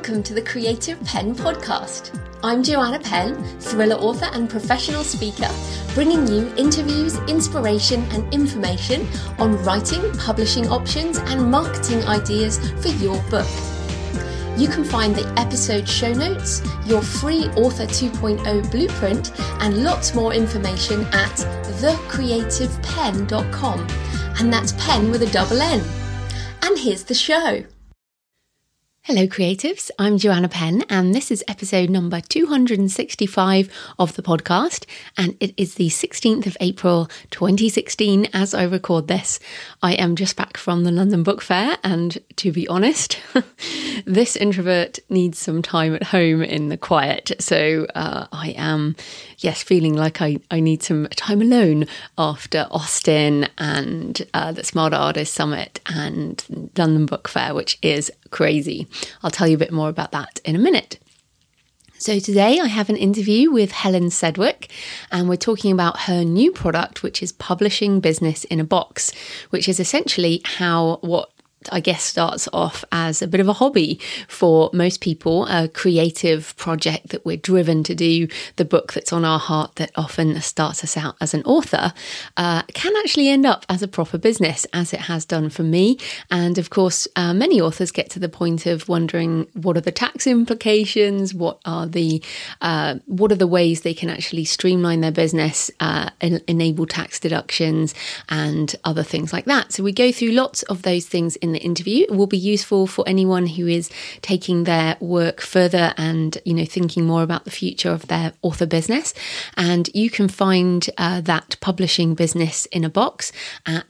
welcome to the Creative Penn podcast. I'm Joanna Penn, thriller author and professional speaker, bringing you interviews, inspiration and information on writing, publishing options and marketing ideas for your book. You can find the episode show notes, your free Author 2.0 blueprint and lots more information at thecreativepenn.com, and that's pen with a double N. And here's the show. Hello creatives, I'm Joanna Penn and this is episode number 265 of the podcast, and it is the 16th of April 2016 as I record this. I am just back from the London Book Fair and to be honest, this introvert needs some time at home in the quiet, so I am feeling like I need some time alone after Austin and the Smart Artist Summit and London Book Fair, which is crazy. I'll tell you a bit more about that in a minute. So today I have an interview with Helen Sedgwick and we're talking about her new product, which is Publishing Business in a Box, which is essentially what I guess starts off as a bit of a hobby for most people, a creative project that we're driven to do, the book that's on our heart that often starts us out as an author, can actually end up as a proper business, as it has done for me. And of course, many authors get to the point of wondering what are the tax implications, what are the ways they can actually streamline their business, enable tax deductions and other things like that. So we go through lots of those things in the interview. It will be useful for anyone who is taking their work further and, thinking more about the future of their author business. And you can find that Publishing Business in a Box at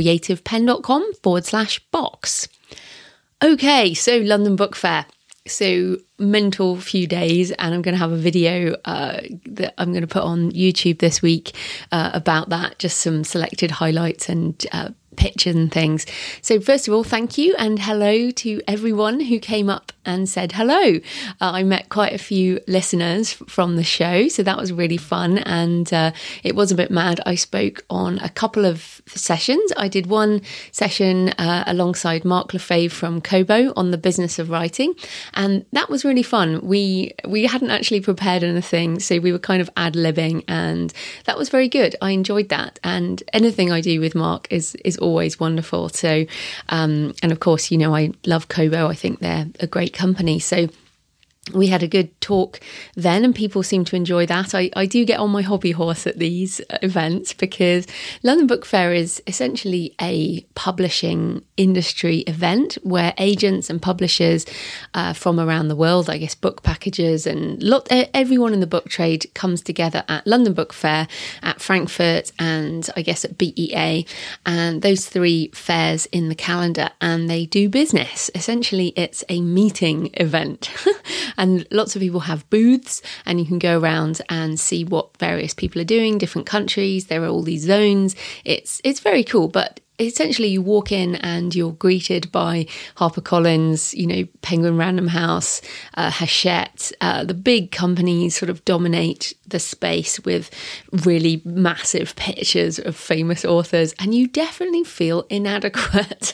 thecreativepenn.com/box. Okay, so London Book Fair. So mental few days, and I'm going to have a video that I'm going to put on YouTube this week about that, just some selected highlights and pictures and things. So first of all, thank you and hello to everyone who came up and said hello. I met quite a few listeners from the show, so that was really fun, and it was a bit mad. I spoke on a couple of sessions. I did one session alongside Mark Lefebvre from Kobo on the business of writing, and that was really fun. We hadn't actually prepared anything, so we were kind of ad-libbing, and that was very good. I enjoyed that, and anything I do with Mark is always wonderful. So and of course, I love Kobo. I think they're a great company. So we had a good talk then and people seem to enjoy that. I do get on my hobby horse at these events because London Book Fair is essentially a publishing industry event where agents and publishers from around the world, I guess book packagers and everyone in the book trade comes together at London Book Fair, at Frankfurt and I guess at BEA, and those three fairs in the calendar, and they do business. Essentially it's a meeting event. And lots of people have booths and you can go around and see what various people are doing, different countries. There are all these zones. It's very cool, but essentially you walk in and you're greeted by HarperCollins, Penguin Random House, Hachette. The big companies sort of dominate the space with really massive pictures of famous authors, and you definitely feel inadequate.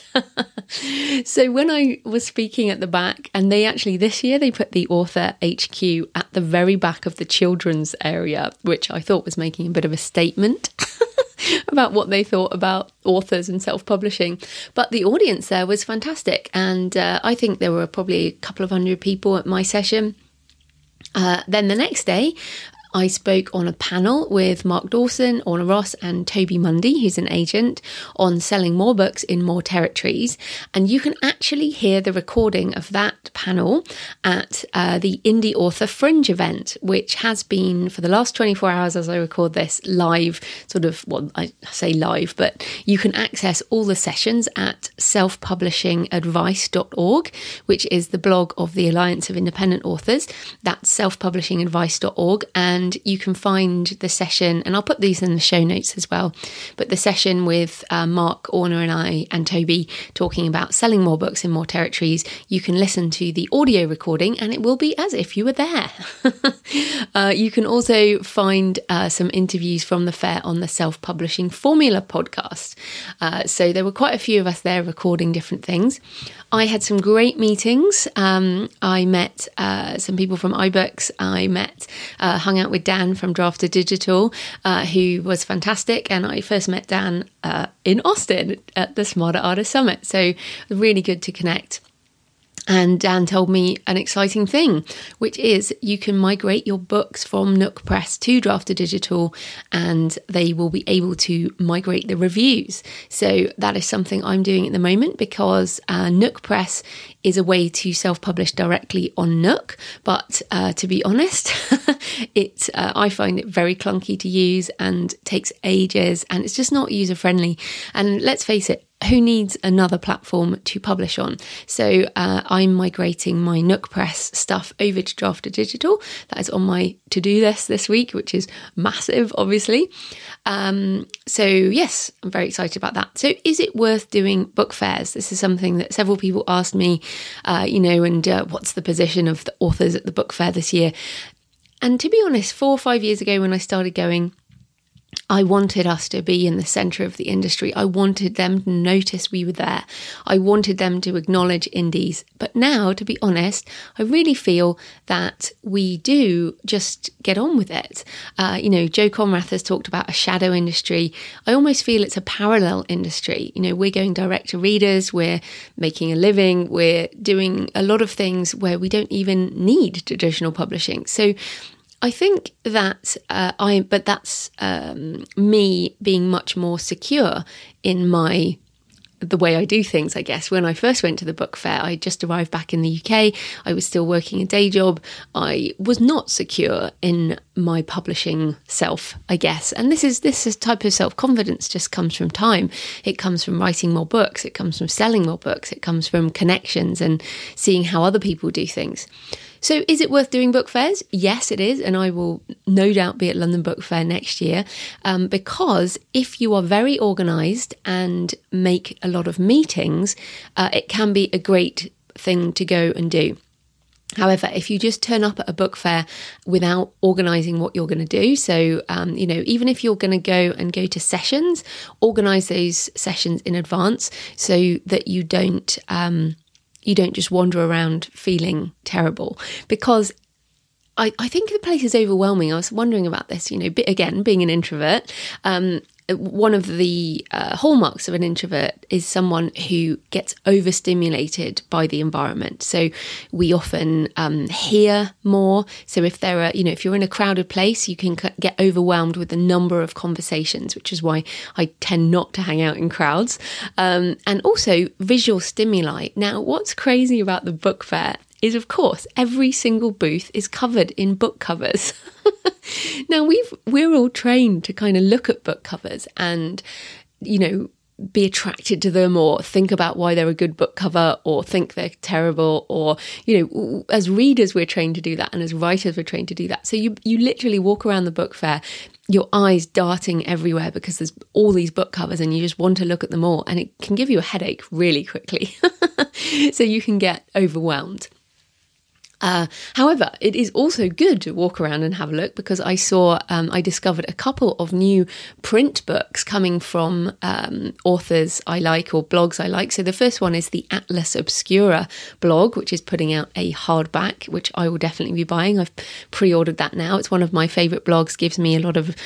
So when I was speaking at the back, and this year they put the author HQ at the very back of the children's area, which I thought was making a bit of a statement about what they thought about authors and self-publishing. But the audience there was fantastic. And I think there were probably a couple of hundred people at my session. Then the next day, I spoke on a panel with Mark Dawson, Orna Ross and Toby Mundy, who's an agent, on selling more books in more territories. And you can actually hear the recording of that panel at the Indie Author Fringe event, which has been for the last 24 hours as I record this live, I say live, but you can access all the sessions at selfpublishingadvice.org, which is the blog of the Alliance of Independent Authors. That's selfpublishingadvice.org. And and you can find the session, and I'll put these in the show notes as well, but the session with Mark, Orna and I and Toby talking about selling more books in more territories, you can listen to the audio recording and it will be as if you were there. You can also find some interviews from the fair on the Self-Publishing Formula podcast. So there were quite a few of us there recording different things. I had some great meetings. I met some people from iBooks. I hung out with Dan from Drafted Digital, who was fantastic. And I first met Dan in Austin at the Smarter Artist Summit. So really good to connect. And Dan told me an exciting thing, which is you can migrate your books from Nook Press to Drafted Digital, and they will be able to migrate the reviews. So that is something I'm doing at the moment, because Nook Press is a way to self-publish directly on Nook. But to be honest, I find it very clunky to use and takes ages, and it's just not user-friendly. And let's face it, who needs another platform to publish on? So I'm migrating my Nook Press stuff over to Drafted Digital. That is on my to-do list this week, which is massive, obviously. So yes, I'm very excited about that. So is it worth doing book fairs? This is something that several people asked me, and what's the position of the authors at the book fair this year? And to be honest, 4 or 5 years ago when I started going, I wanted us to be in the centre of the industry. I wanted them to notice we were there. I wanted them to acknowledge indies. But now, to be honest, I really feel that we do just get on with it. Joe Conrath has talked about a shadow industry. I almost feel it's a parallel industry. We're going direct to readers. We're making a living. We're doing a lot of things where we don't even need traditional publishing. So I think that that's me being much more secure in the way I do things, I guess. When I first went to the book fair, I just arrived back in the UK. I was still working a day job. I was not secure in my publishing self, I guess. And this type of self-confidence just comes from time. It comes from writing more books. It comes from selling more books. It comes from connections and seeing how other people do things. So is it worth doing book fairs? Yes, it is. And I will no doubt be at London Book Fair next year, because if you are very organised and make a lot of meetings, it can be a great thing to go and do. However, if you just turn up at a book fair without organising what you're going to do, so, even if you're going to go to sessions, organise those sessions in advance so that you don't just wander around feeling terrible, because I think the place is overwhelming. I was wondering about this, again, being an introvert, one of the hallmarks of an introvert is someone who gets overstimulated by the environment. So we often hear more. So if if you're in a crowded place, you can get overwhelmed with the number of conversations, which is why I tend not to hang out in crowds. And also visual stimuli. Now, what's crazy about the book fair is, of course, every single booth is covered in book covers. Now, we're all trained to kind of look at book covers and, be attracted to them or think about why they're a good book cover or think they're terrible, or, as readers, we're trained to do that, and as writers, we're trained to do that. So you literally walk around the book fair, your eyes darting everywhere because there's all these book covers and you just want to look at them all, and it can give you a headache really quickly. So you can get overwhelmed. However, it is also good to walk around and have a look, because I discovered a couple of new print books coming from authors I like or blogs I like. So the first one is the Atlas Obscura blog, which is putting out a hardback, which I will definitely be buying. I've pre-ordered that now. It's one of my favourite blogs, gives me a lot of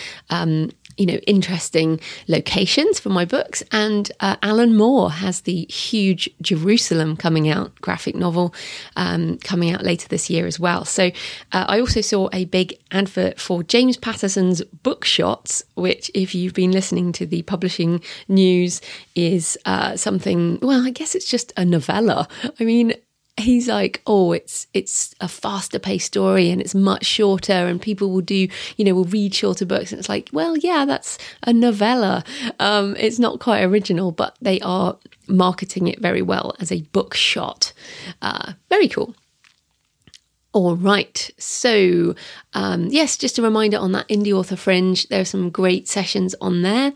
interesting locations for my books. And Alan Moore has the huge Jerusalem coming out, graphic novel coming out later this year as well. So I also saw a big advert for James Patterson's Bookshots, which, if you've been listening to the publishing news, is something, well, I guess it's just a novella. I mean, he's like, it's a faster paced story and it's much shorter, and people will read shorter books. And it's like, well, yeah, that's a novella. It's not quite original, but they are marketing it very well as a book shot. Very cool. All right. So, yes, just a reminder on that Indie Author Fringe, there are some great sessions on there.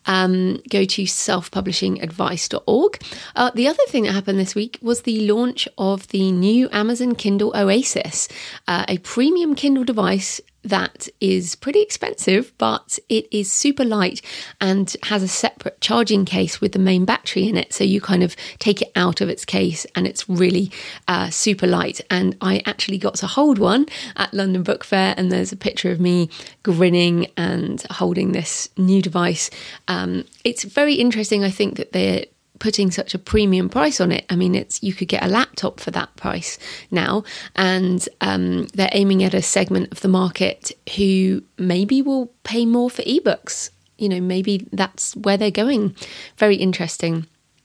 Go to selfpublishingadvice.org. The other thing that happened this week was the launch of the new Amazon Kindle Oasis, a premium Kindle device that is pretty expensive, but it is super light and has a separate charging case with the main battery in it. So you kind of take it out of its case and it's really super light. And I actually got to hold one at London Book Fair, and there's a picture of me grinning and holding this new device. It's very interesting, I think, that they're putting such a premium price on it. I mean, you could get a laptop for that price now, and they're aiming at a segment of the market who maybe will pay more for ebooks. You know, maybe that's where they're going. Very interesting.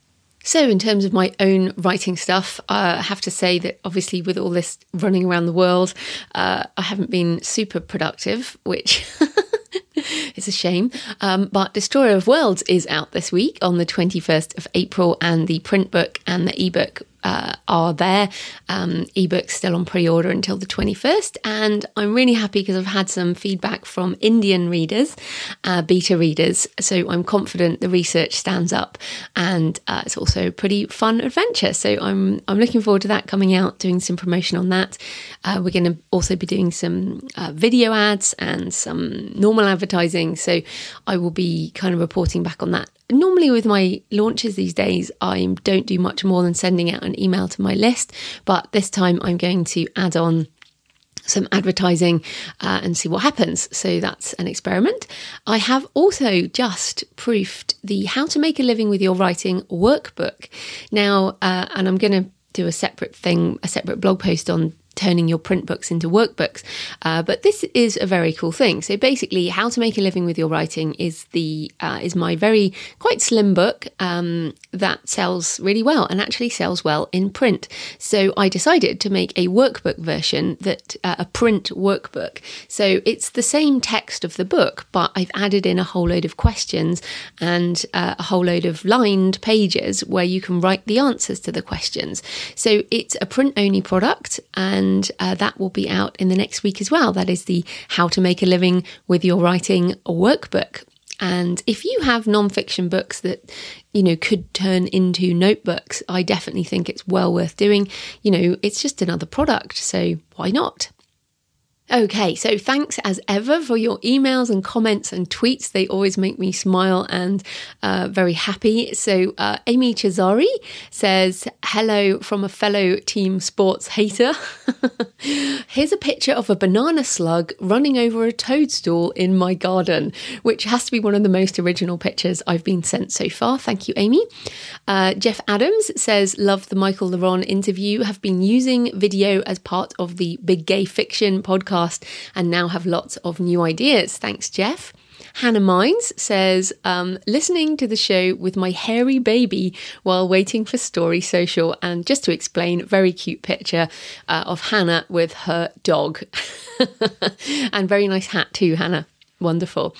So in terms of my own writing stuff, I have to say that obviously with all this running around the world, I haven't been super productive, which it's a shame. But Destroyer of Worlds is out this week on the 21st of April, and the print book and the ebook are there. Ebook's still on pre-order until the 21st, and I'm really happy because I've had some feedback from Indian readers, beta readers, so I'm confident the research stands up, and it's also a pretty fun adventure. So I'm looking forward to that coming out, doing some promotion on that. We're going to also be doing some video ads and some normal advertising, so I will be kind of reporting back on that. Normally with my launches these days, I don't do much more than sending out an email to my list, but this time I'm going to add on some advertising and see what happens. So that's an experiment. I have also just proofed the How to Make a Living with Your Writing workbook. Now, and I'm going to do a separate blog post on turning your print books into workbooks. But this is a very cool thing. So basically, How to Make a Living with Your Writing is my very quite slim book that sells really well and actually sells well in print. So I decided to make a workbook version, a print workbook. So it's the same text of the book, but I've added in a whole load of questions and a whole load of lined pages where you can write the answers to the questions. So it's a print-only product, and that will be out in the next week as well. That is the How to Make a Living with Your Writing workbook. And if you have non-fiction books that, you know, could turn into notebooks, I definitely think it's well worth doing. You know, it's just another product, so why not? Okay, so thanks as ever for your emails and comments and tweets. They always make me smile and very happy. So Amy Cesari says, hello from a fellow team sports hater. Here's a picture of a banana slug running over a toadstool in my garden, which has to be one of the most original pictures I've been sent so far. Thank you, Amy. Jeff Adams says, love the Michael Leron interview. Have been using video as part of the Big Gay Fiction podcast and now have lots of new ideas. Thanks, Jeff. Hannah Mines says, listening to the show with my hairy baby while waiting for Story Social. And just to explain, very cute picture of Hannah with her dog. And very nice hat too, Hannah. Wonderful.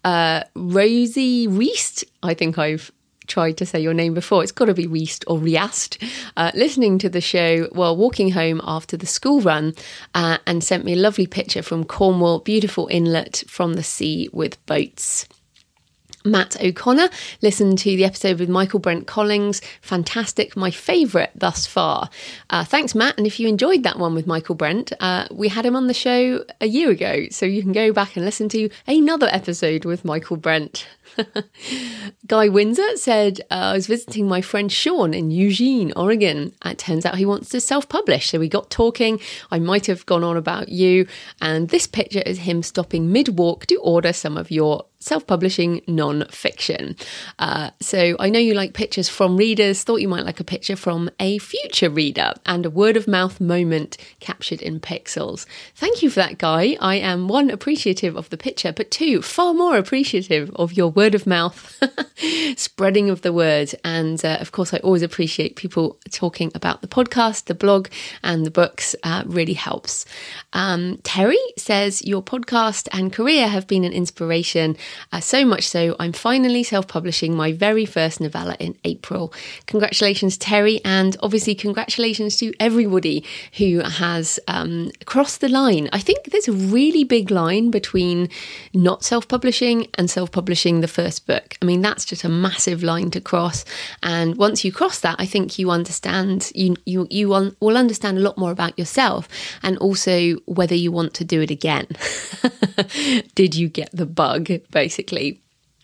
Rosie Reist, I think I've tried to say your name before. It's got to be Reist or Riast. Listening to the show while walking home after the school run, and sent me a lovely picture from Cornwall. Beautiful inlet from the sea with boats. Matt O'Connor listened to the episode with Michael Brent Collings. Fantastic. My favourite thus far. Thanks, Matt. And if you enjoyed that one with Michael Brent, we had him on the show a year ago. So you can go back and listen to another episode with Michael Brent. Guy Windsor said, I was visiting my friend Sean in Eugene, Oregon. It turns out he wants to self-publish. So we got talking. I might have gone on about you. And this picture is him stopping mid-walk to order some of your self-publishing non-fiction. So I know you like pictures from readers. Thought you might like a picture from a future reader and a word-of-mouth moment captured in pixels. Thank you for that, Guy. I am, one, appreciative of the picture, but two, far more appreciative of your word-of-mouth spreading of the word. And of course, I always appreciate people talking about the podcast, the blog, and the books. Really helps. Terry says, your podcast and career have been an inspiration. So much so, I'm finally self-publishing my very first novella in April. Congratulations, Terry, and obviously congratulations to everybody who has crossed the line. I think there's a really big line between not self-publishing and self-publishing the first book. I mean, that's just a massive line to cross. And once you cross that, I think you understand, you will understand a lot more about yourself, and also whether you want to do it again. Did you get the bug, basically?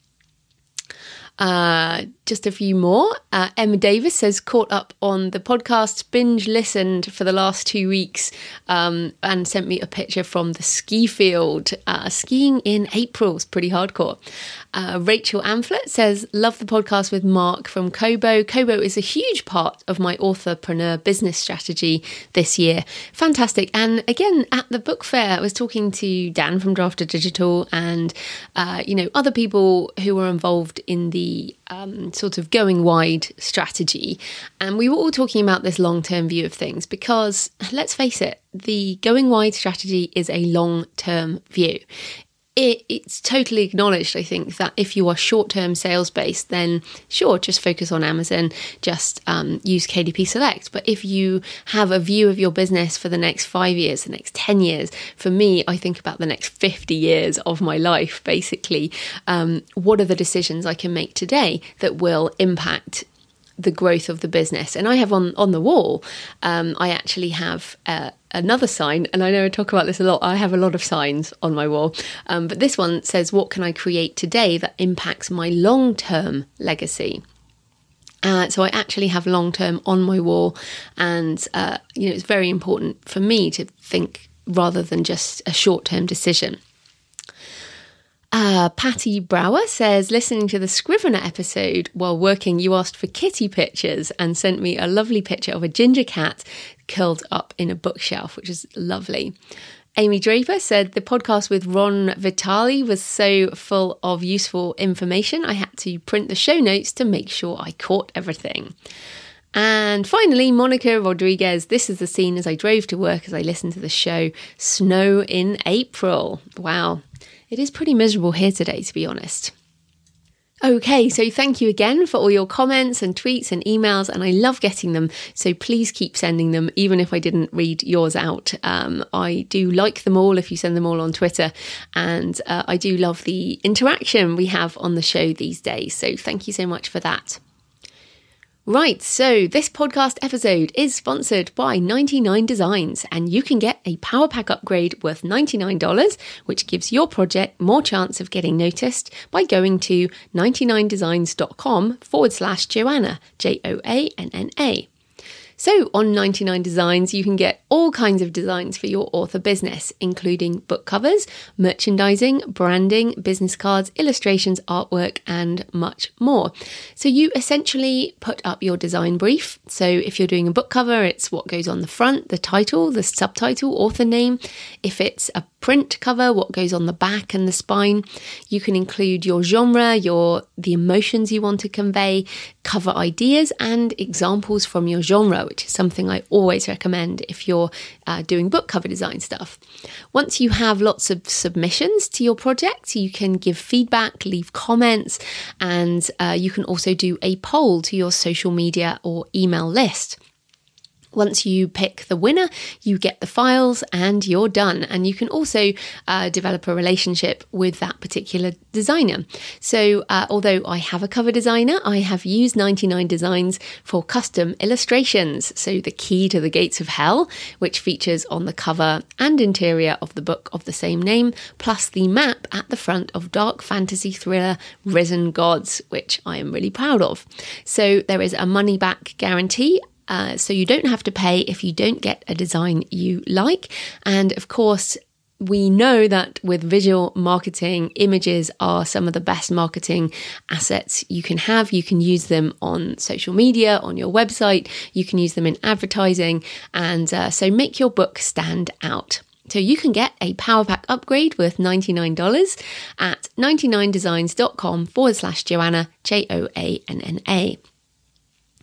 Just a few more. Emma Davis says, caught up on the podcast, binge listened for the last 2 weeks, and sent me a picture from the ski field. Skiing in April is pretty hardcore. Rachel Amphlett says, love the podcast with Mark from Kobo. Kobo is a huge part of my authorpreneur business strategy this year. Fantastic. And again, at the book fair, I was talking to Dan from Drafter Digital and, other people who were involved in the sort of going wide strategy. And we were all talking about this long-term view of things because, let's face it, the going wide strategy is a long-term view. It's totally acknowledged, I think, that if you are short-term sales-based, then sure, just focus on Amazon, just use KDP Select. But if you have a view of your business for the next 5 years, the next 10 years, for me, I think about the next 50 years of my life, basically. What are the decisions I can make today that will impact the growth of the business? And I have on the wall, I actually have another sign, and I know I talk about this a lot. I have a lot of signs on my wall, but this one says, what can I create today that impacts my long-term legacy? So I actually have long-term on my wall, and it's very important for me to think rather than just a short-term decision. Patty Brower says, listening to the Scrivener episode while working, you asked for kitty pictures and sent me a lovely picture of a ginger cat curled up in a bookshelf, which is lovely. Amy Draper said, the podcast with Ron Vitale was so full of useful information, I had to print the show notes to make sure I caught everything. And finally, Monica Rodriguez, this is the scene as I drove to work as I listened to the show. Snow in April. Wow. It is pretty miserable here today, to be honest. Okay, so thank you again for all your comments and tweets and emails, and I love getting them, so please keep sending them, even if I didn't read yours out. I do like them all if you send them all on Twitter, and I do love the interaction we have on the show these days, so thank you so much for that. Right, so this podcast episode is sponsored by 99 Designs, and you can get a Power Pack upgrade worth $99, which gives your project more chance of getting noticed by going to 99designs.com/Joanna, Joanna. So on 99 Designs, you can get all kinds of designs for your author business, including book covers, merchandising, branding, business cards, illustrations, artwork, and much more. So you essentially put up your design brief. So if you're doing a book cover, it's what goes on the front, the title, the subtitle, author name. If it's a print cover, what goes on the back and the spine. You can include your genre, the emotions you want to convey, cover ideas, and examples from your genre, which is something I always recommend if you're doing book cover design stuff. Once you have lots of submissions to your project, you can give feedback, leave comments, and you can also do a poll to your social media or email list. Once you pick the winner, you get the files and you're done. And you can also develop a relationship with that particular designer. So although I have a cover designer, I have used 99 Designs for custom illustrations. So the Key to the Gates of Hell, which features on the cover and interior of the book of the same name, plus the map at the front of dark fantasy thriller Risen Gods, which I am really proud of. So there is a money back guarantee. So you don't have to pay if you don't get a design you like. And of course, we know that with visual marketing, images are some of the best marketing assets you can have. You can use them on social media, on your website. You can use them in advertising. And so make your book stand out. So you can get a Power Pack upgrade worth $99 at 99designs.com/Joanna, Joanna.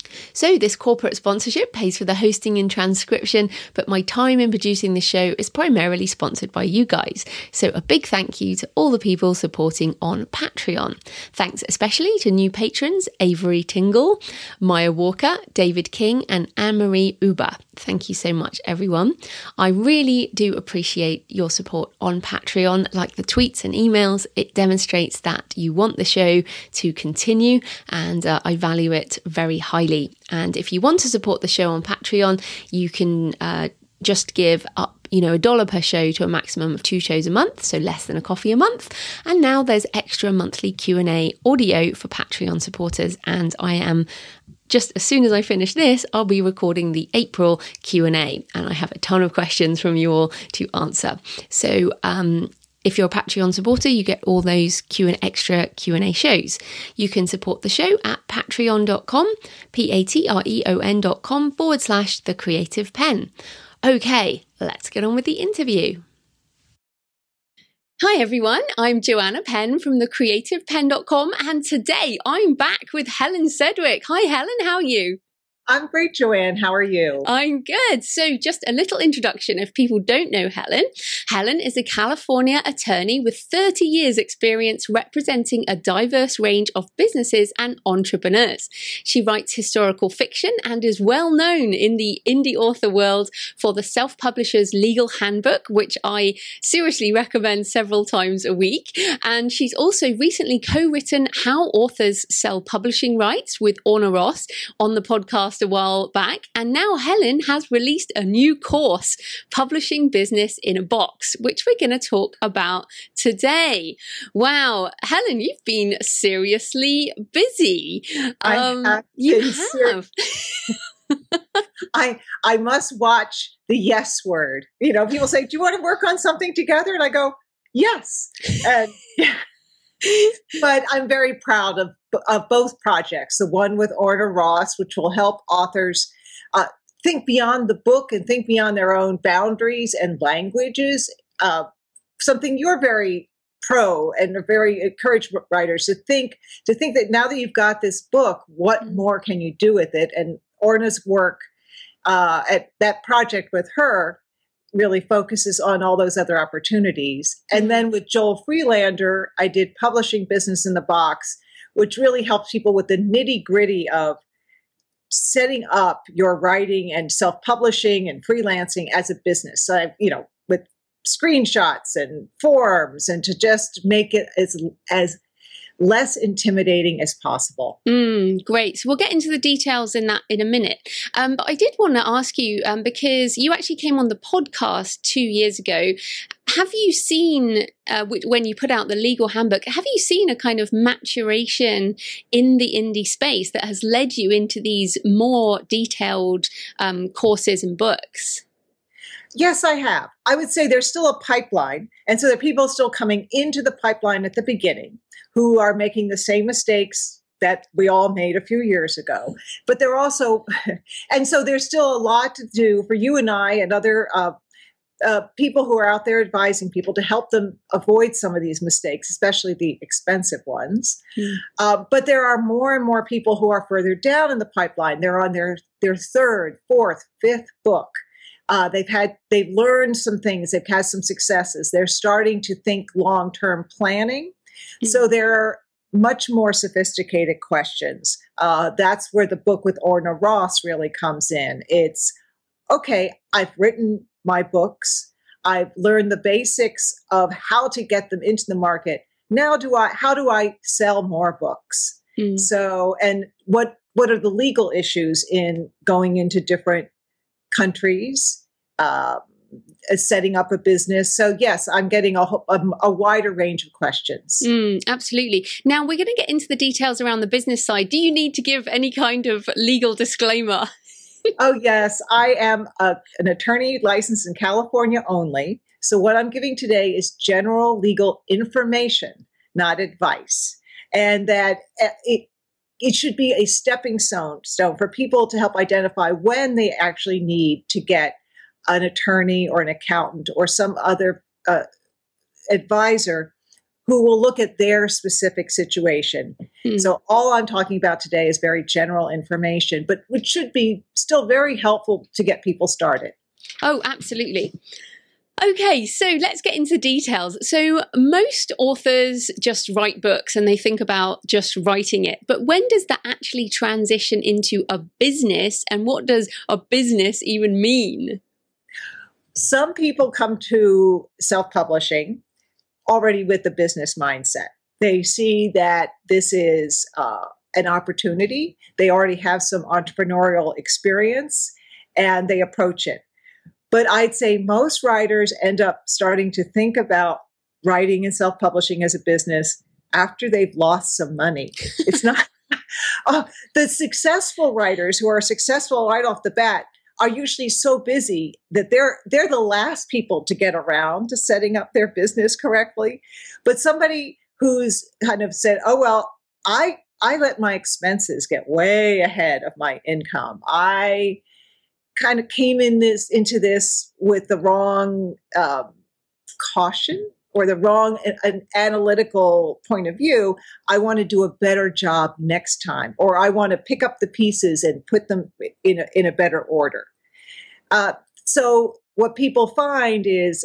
So this corporate sponsorship pays for the hosting and transcription, but my time in producing the show is primarily sponsored by you guys. So a big thank you to all the people supporting on Patreon. Thanks especially to new patrons Avery Tingle, Maya Walker, David King and Anne-Marie Uber. Thank you so much, everyone. I really do appreciate your support on Patreon. Like the tweets and emails, it demonstrates that you want the show to continue, and I value it very highly. And if you want to support the show on Patreon, you can just give up $1 per show to a maximum of 2 shows a month, so less than a coffee a month. And now there's extra monthly Q&A audio for Patreon supporters, and I am just as soon as I finish this, I'll be recording the April Q&A, and I have a ton of questions from you all to answer. So if you're a Patreon supporter, you get all those extra Q&A shows. You can support the show at patreon.com, patreon.com/The Creative Penn. Okay, let's get on with the interview. Hi everyone, I'm Joanna Penn from thecreativepenn.com, and today I'm back with Helen Sedgwick. Hi Helen, how are you? I'm great, Joanne. How are you? I'm good. So just a little introduction if people don't know Helen. Helen is a California attorney with 30 years experience representing a diverse range of businesses and entrepreneurs. She writes historical fiction and is well known in the indie author world for the Self-Publisher's Legal Handbook, which I seriously recommend several times a week. And she's also recently co-written How Authors Sell Publishing Rights with Orna Ross on the podcast a while back, and now Helen has released a new course, Publishing Business in a Box, which we're going to talk about today. Wow, Helen, you've been seriously busy. I must watch the yes word. People say, "Do you want to work on something together?" And I go, "Yes." And but I'm very proud of both projects. The one with Orna Ross, which will help authors think beyond the book and think beyond their own boundaries and languages. Something you're very pro and very encourage writers to think that now that you've got this book, what more can you do with it? And Orna's work at that project with her really focuses on all those other opportunities. And then with Joel Freelander, I did Publishing Business in the Box, which really helps people with the nitty-gritty of setting up your writing and self-publishing and freelancing as a business. So, with screenshots and forms, and to just make it as less intimidating as possible. Great. So we'll get into the details in that in a minute. But I did want to ask you, because you actually came on the podcast 2 years ago, have you seen, when you put out the legal handbook, have you seen a kind of maturation in the indie space that has led you into these more detailed courses and books? Yes, I have. I would say there's still a pipeline. And so there are people still coming into the pipeline at the beginning who are making the same mistakes that we all made a few years ago. But they're also, and so there's still a lot to do for you and I and other people who are out there advising people to help them avoid some of these mistakes, especially the expensive ones. But there are more and more people who are further down in the pipeline. They're on their third, fourth, fifth book. They've learned some things. They've had some successes. They're starting to think long-term planning. So there are much more sophisticated questions. That's where the book with Orna Ross really comes in. It's, okay, I've written my books. I've learned the basics of how to get them into the market. Now how do I sell more books? So, and what are the legal issues in going into different countries, setting up a business? So yes, I'm getting a wider range of questions. Absolutely. Now we're going to get into the details around the business side. Do you need to give any kind of legal disclaimer? Oh yes, I am an attorney licensed in California only. So what I'm giving today is general legal information, not advice. And that it should be a stepping stone for people to help identify when they actually need to get an attorney or an accountant or some other advisor who will look at their specific situation. So all I'm talking about today is very general information, but which should be still very helpful to get people started. Oh, absolutely. Okay, so let's get into details. So most authors just write books and they think about just writing it. But when does that actually transition into a business? And what does a business even mean? Some people come to self-publishing already with the business mindset. They see that this is an opportunity. They already have some entrepreneurial experience and they approach it. But I'd say most writers end up starting to think about writing and self-publishing as a business after they've lost some money. It's not the successful writers who are successful right off the bat are usually so busy that they're the last people to get around to setting up their business correctly. But somebody who's kind of said, oh, well, I let my expenses get way ahead of my income. I kind of came into this with the wrong caution or the wrong analytical point of view. I want to do a better job next time, or I want to pick up the pieces and put them in a better order. So what people find is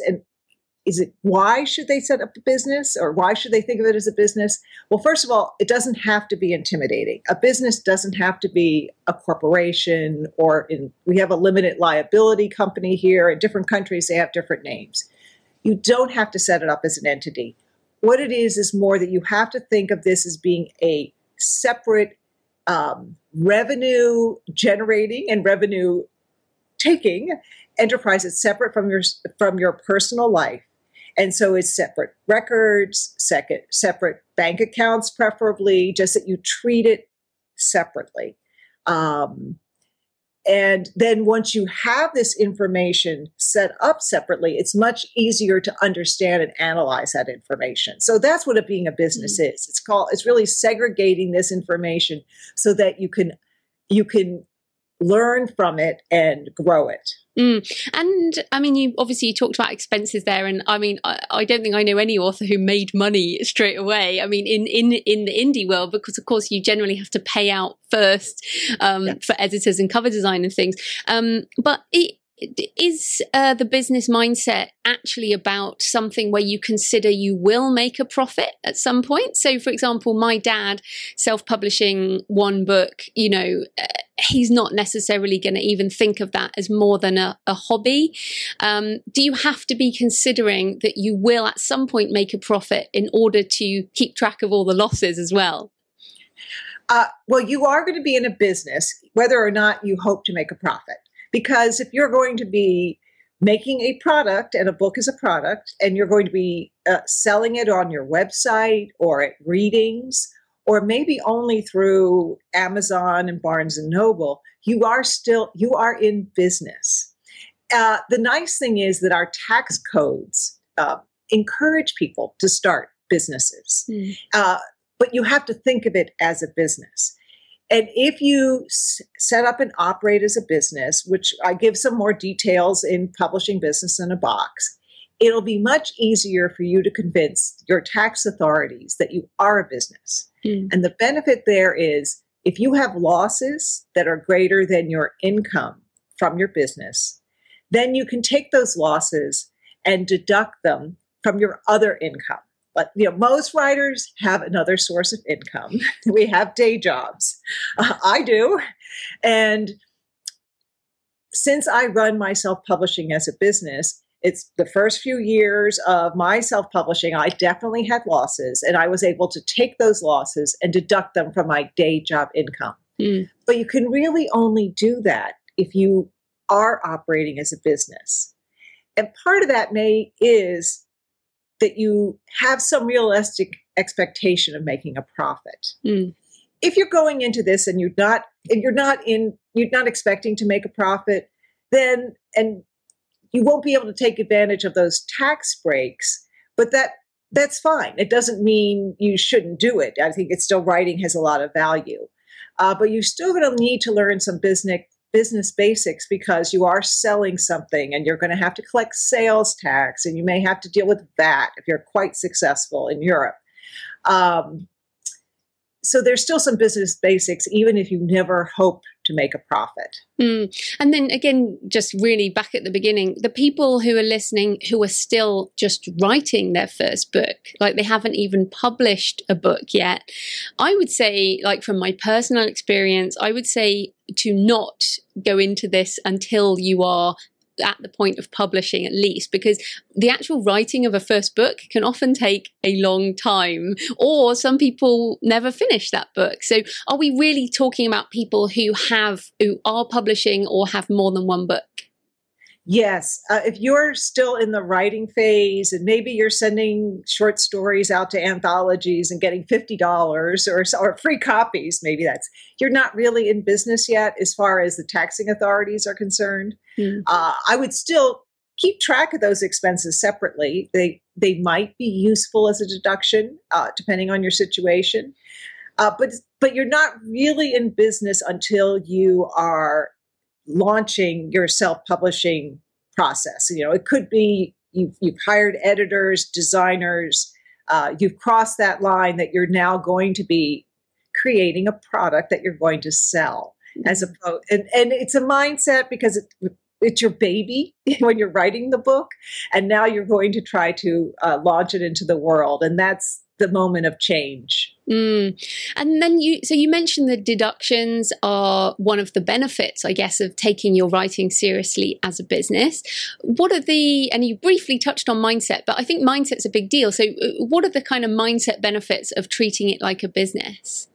why should they set up a business, or why should they think of it as a business? Well, first of all, it doesn't have to be intimidating. A business doesn't have to be a corporation, we have a limited liability company here. In different countries, they have different names. You don't have to set it up as an entity. What it is more that you have to think of this as being a separate revenue generating and revenue taking enterprise that's separate from your personal life. And so it's separate records, separate bank accounts, preferably, just that you treat it separately. And then once you have this information set up separately, it's much easier to understand and analyze that information. So that's what being a business is. It's really segregating this information so that you can learn from it and grow it. And I mean, you talked about expenses there, and I mean, I don't think I know any author who made money straight away. I mean, in the indie world, because of course you generally have to pay out first for editors and cover design and things. But is the business mindset actually about something where you consider you will make a profit at some point? So, for example, my dad self-publishing one book, he's not necessarily going to even think of that as more than a hobby. Do you have to be considering that you will at some point make a profit in order to keep track of all the losses as well? Well, you are going to be in a business whether or not you hope to make a profit. Because if you're going to be making a product, and a book is a product, and you're going to be selling it on your website or at readings, or maybe only through Amazon and Barnes and Noble, you are in business. The nice thing is that our tax codes encourage people to start businesses, but you have to think of it as a business. And if you set up and operate as a business, which I give some more details in Publishing Business in a Box, it'll be much easier for you to convince your tax authorities that you are a business. And the benefit there is if you have losses that are greater than your income from your business, then you can take those losses and deduct them from your other income. But most writers have another source of income. We have day jobs. I do. And since I run my self-publishing as a business, it's the first few years of my self-publishing, I definitely had losses, and I was able to take those losses and deduct them from my day job income. But you can really only do that if you are operating as a business. And part of that is that you have some realistic expectation of making a profit. If you're going into this and you're not expecting to make a profit, then you won't be able to take advantage of those tax breaks. But that's fine. It doesn't mean you shouldn't do it. I think it's still writing has a lot of value, but you're still going to need to learn some business basics because you are selling something and you're going to have to collect sales tax and you may have to deal with that if you're quite successful in Europe. So there's still some business basics, even if you never hope to make a profit. And then again, just really back at the beginning, the people who are listening who are still just writing their first book, like they haven't even published a book yet. I would say, like from my personal experience, I would say to not go into this until you are at the point of publishing, at least, because the actual writing of a first book can often take a long time, or some people never finish that book. So are we really talking about people who are publishing or have more than one book? Yes. If you're still in the writing phase and maybe you're sending short stories out to anthologies and getting $50 or free copies, you're not really in business yet as far as the taxing authorities are concerned. I would still keep track of those expenses separately. They might be useful as a deduction, depending on your situation. But you're not really in business until you are launching your self-publishing process. It could be you've hired editors, designers, you've crossed that line that you're now going to be creating a product that you're going to sell. As opposed, and it's a mindset because it's your baby when you're writing the book, and now you're going to try to launch it into the world, and that's the moment of change. And then you mentioned the deductions are one of the benefits, I guess, of taking your writing seriously as a business. And you briefly touched on mindset, but I think mindset's a big deal. So what are the kind of mindset benefits of treating it like a business?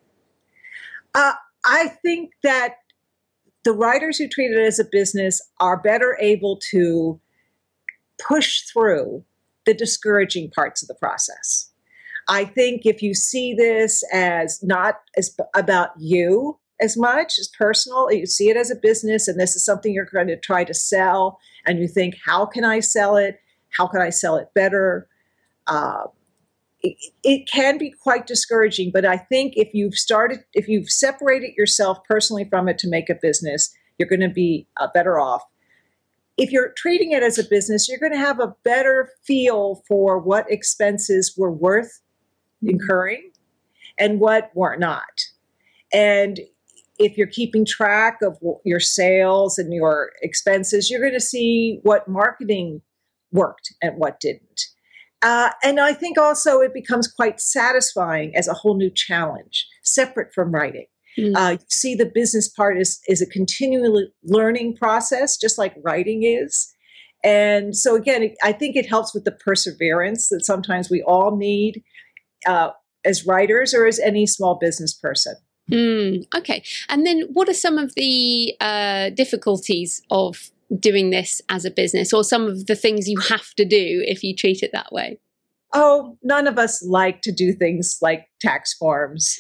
I think that the writers who treat it as a business are better able to push through the discouraging parts of the process. I think if you see this as not as about you as much as personal, you see it as a business and this is something you're going to try to sell, and you think, how can I sell it? How can I sell it better? It can be quite discouraging, but I think if you've separated yourself personally from it to make a business, you're going to be better off. If you're treating it as a business, you're going to have a better feel for what expenses were worth incurring and what were not. And if you're keeping track of your sales and your expenses, you're going to see what marketing worked and what didn't. And I think also it becomes quite satisfying as a whole new challenge, separate from writing. You see the business part is a continually learning process, just like writing is. And so again, I think it helps with the perseverance that sometimes we all need as writers or as any small business person. Okay. And then what are some of the difficulties of doing this as a business, or some of the things you have to do if you treat it that way? Oh, none of us like to do things like tax forms.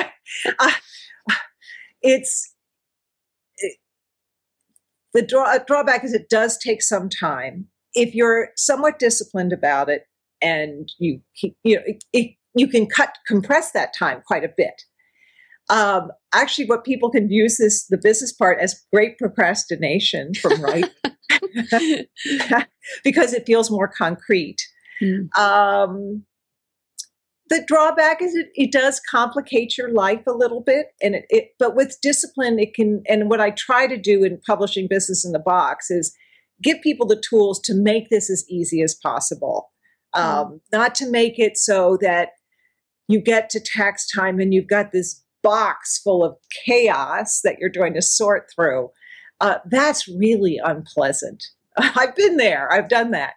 The drawback is it does take some time. If you're somewhat disciplined about it, and you can compress that time quite a bit. Actually, what people can use the business part as great procrastination from writing because it feels more concrete. The drawback is it does complicate your life a little bit, and but with discipline it can. And what I try to do in publishing Business in the Box is give people the tools to make this as easy as possible. Not to make it so that you get to tax time and you've got this box full of chaos that you're going to sort through. That's really unpleasant. I've been there. I've done that.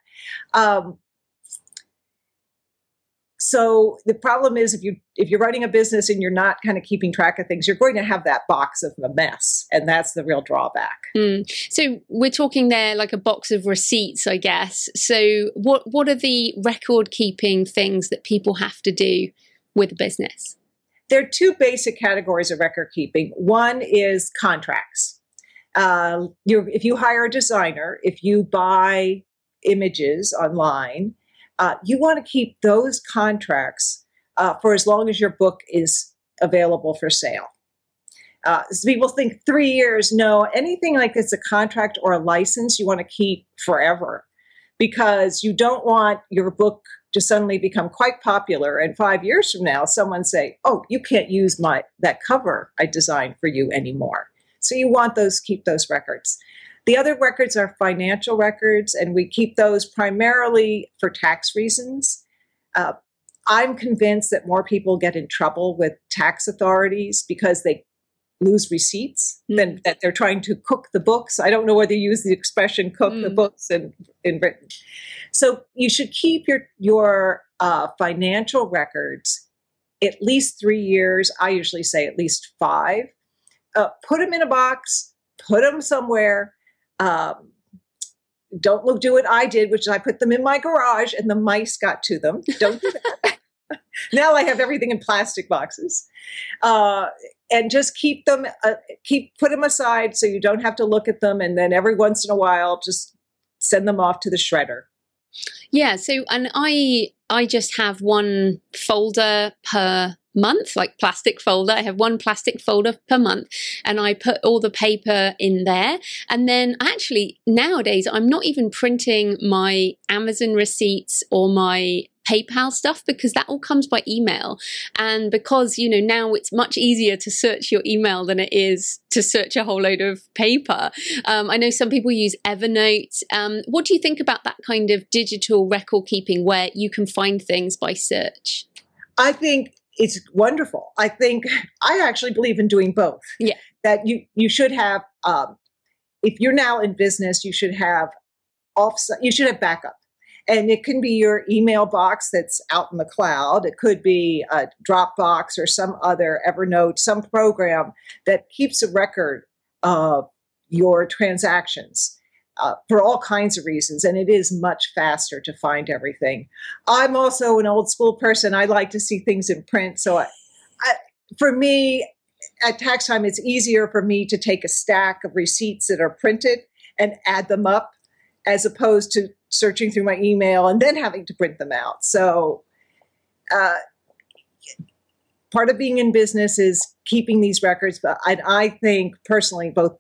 So the problem is if you're running a business and you're not kind of keeping track of things, you're going to have that box of a mess. And that's the real drawback. So we're talking there like a box of receipts, I guess. So what are the record keeping things that people have to do with a business? There are two basic categories of record keeping. One is contracts. If you hire a designer, if you buy images online, you want to keep those contracts for as long as your book is available for sale. So people think 3 years. No, anything like it's a contract or a license, you want to keep forever, because you don't want your book to suddenly become quite popular. And 5 years from now, someone say, "Oh, you can't use that cover I designed for you anymore." So you want keep those records. The other records are financial records, and we keep those primarily for tax reasons. I'm convinced that more people get in trouble with tax authorities because they lose receipts than that they're trying to cook the books. I don't know whether you use the expression "cook the books" in Britain. So you should keep your financial records at least 3 years. I usually say at least 5. Put them in a box, put them somewhere. Don't do what I did, which is I put them in my garage and the mice got to them. Don't do that. Now I have everything in plastic boxes. And just keep them, put them aside so you don't have to look at them. And then every once in a while, just send them off to the shredder. Yeah. So, and I just have one folder per month, like plastic folder. I have one plastic folder per month, and I put all the paper in there. And then actually nowadays, I'm not even printing my Amazon receipts or my PayPal stuff, because that all comes by email. And because, now it's much easier to search your email than it is to search a whole load of paper. I know some people use Evernote. What do you think about that kind of digital record keeping where you can find things by search? I think it's wonderful. I actually believe in doing both. Yeah. That you should have, if you're now in business, you should have backup. And it can be your email box that's out in the cloud. It could be a Dropbox or some other Evernote, some program that keeps a record of your transactions for all kinds of reasons. And it is much faster to find everything. I'm also an old school person. I like to see things in print. So for me, at tax time, it's easier for me to take a stack of receipts that are printed and add them up, as opposed to searching through my email and then having to print them out. So part of being in business is keeping these records, but I think personally both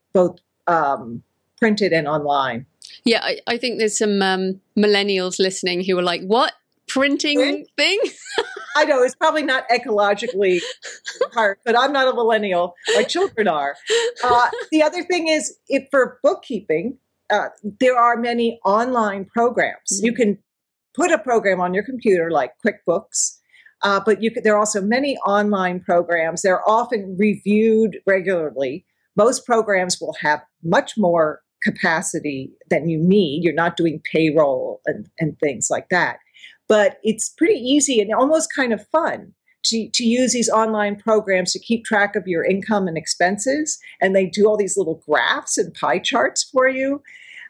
printed and online. Yeah, I think there's some millennials listening who are like, what? Printing thing? I know, it's probably not ecologically hard, but I'm not a millennial. My children are. The other thing is, if for bookkeeping, there are many online programs. Mm-hmm. You can put a program on your computer like QuickBooks, but there are also many online programs. They're often reviewed regularly. Most programs will have much more capacity than you need. You're not doing payroll and things like that. But it's pretty easy and almost kind of fun to use these online programs to keep track of your income and expenses. And they do all these little graphs and pie charts for you.